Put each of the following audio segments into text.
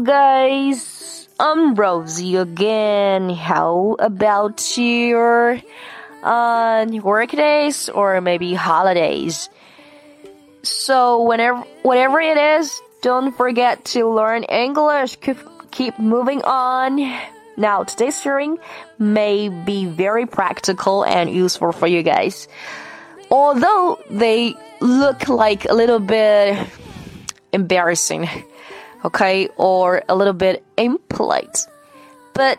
guys, I'm Rosie again. How about your work days or maybe holidays? So whatever it is, don't forget to learn English. Keep moving on. Now, today's sharing may be very practical and useful for you guys. Although they look like a little bit embarrassing, okay, or a little bit impolite, but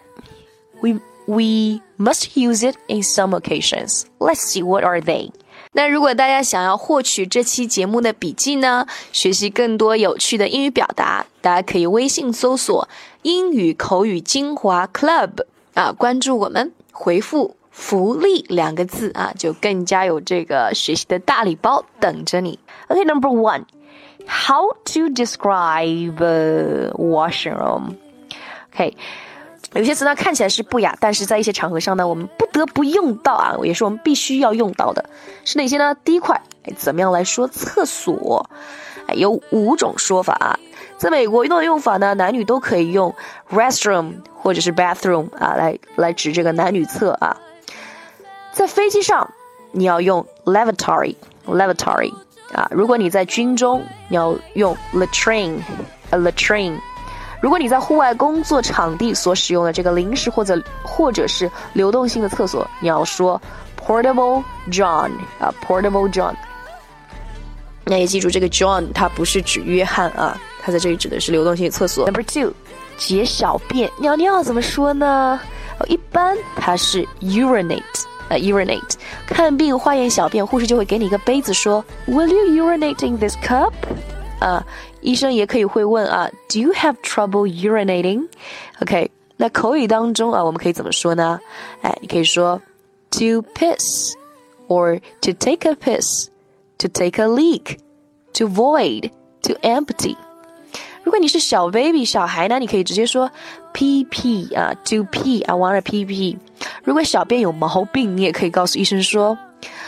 we must use it in some occasions. Let's see what are they. 那如果大家想要获取这期节目的笔记呢，学习更多有趣的英语表达，大家可以微信搜索英语口语精华 Club 关注我们，回复福利2个字就更加有这个学习的大礼包等着你。 Okay, number 1. How to describe a washing room? Okay, 有些词呢看起来是不雅，但是在一些场合上呢我们不得不用到也是我们必须要用到的。是哪些呢？第一块，怎么样来说厕所？有5种说法在美国用的用法呢，男女都可以用 restroom 或者是 bathroom 来指这个男女厕在飞机上你要用 lavatory 如果你在军中你要用 latrine 如果你在户外工作场地所使用的这个临时或者是流动性的厕所，你要说 portable John portable John。 那也记住这个 John 它不是指约翰它在这里指的是流动性厕所。 Number 2， 解小便尿尿怎么说呢？一般它是 urinate 看病化验小便，护士就会给你一个杯子说 Will you urinate in this cup？医生也可以会问Do you have trouble urinating？ OK， 那口语当中我们可以怎么说呢？你可以说 to piss or to take a piss， to take a leak， to void， to empty。 如果你是小 baby 小孩呢，你可以直接说 pee pee to pee I want a pee pee。 如果小便有毛病，你也可以告诉医生说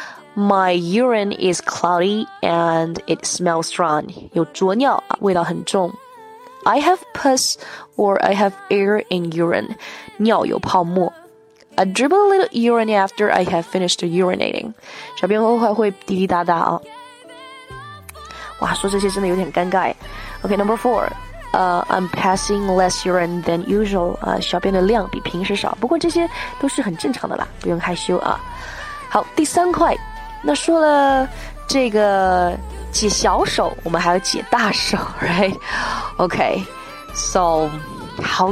My urine is cloudy and it smells strong. 有浊尿味道很重。 I have pus or I have air in urine. 尿有泡沫。 I dribble a little urine after I have finished urinating. 小便后会滴滴答答哇，说这些真的有点尴尬。 Okay, number 4. I'm passing less urine than usual. 小便的量比平时少，不过这些都是很正常的啦，不用害羞好，第3块。那说了这个解小手，我们还要解大手 right? Okay, so how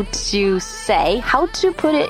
to put it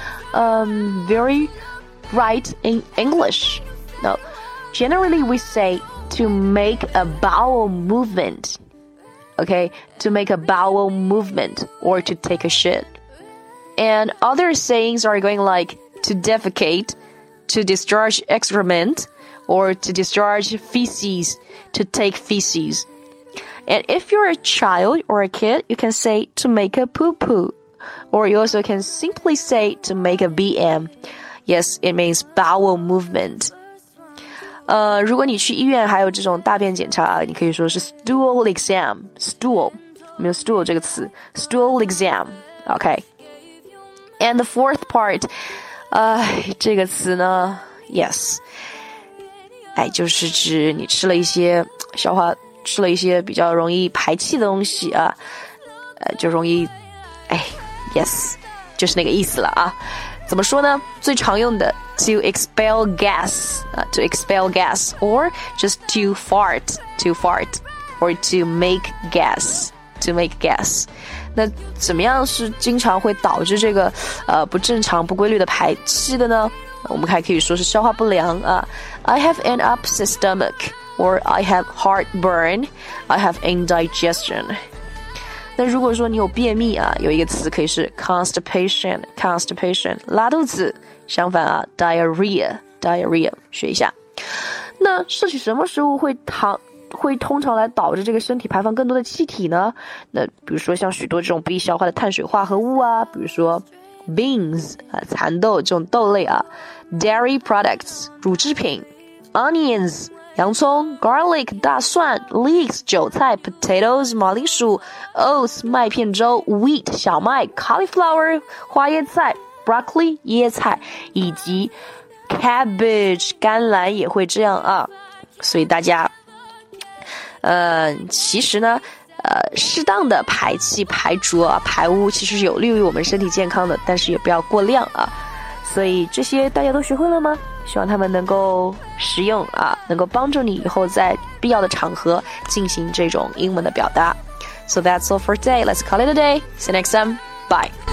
very right in English? No, generally we say to make a bowel movement. Okay, to make a bowel movement or to take a shit. And other sayings are going like to defecate, to discharge excrement, or to discharge feces, to take feces. And if you're a child or a kid, you can say to make a poo-poo. Or you also can simply say to make a BM. Yes, it means bowel movement. 如果你去医院还有这种大便检查你可以说是 stool exam. Stool, 没有 stool 这个词 stool exam. Okay. And the fourth part, 这个词呢 yes.就是指你吃了一些比较容易排气的东西就容易yes 就是那个意思了怎么说呢？最常用的 to expel gas to expel gas or just to fart or to make gas 那怎么样是经常会导致这个不正常不规律的排气的呢？我们还可以说是消化不良I have an upset stomach or I have heartburn, I have indigestion. 那如果说你有便秘有一个词可以是 constipation 拉肚子，相反diarrhea 学一下。那摄取什么食物会通常来导致这个身体排放更多的气体呢？那比如说像许多这种不易消化的碳水化合物比如说 beans 蚕豆这种豆类dairy products 乳制品 onions 洋葱 garlic 大蒜 leeks 韭菜 potatoes 马铃薯 oats 麦片粥 wheat 小麦 cauliflower 花椰菜 broccoli 椰菜以及 cabbage 甘蓝也会这样啊。所以大家其实呢适当的排气排浊啊排污其实是有利于我们身体健康的，但是也不要过量啊。所以这些大家都学会了吗？希望他们能够实用啊，能够帮助你以后在必要的场合进行这种英文的表达。So that's all for today. Let's call it a day. See you next time. Bye.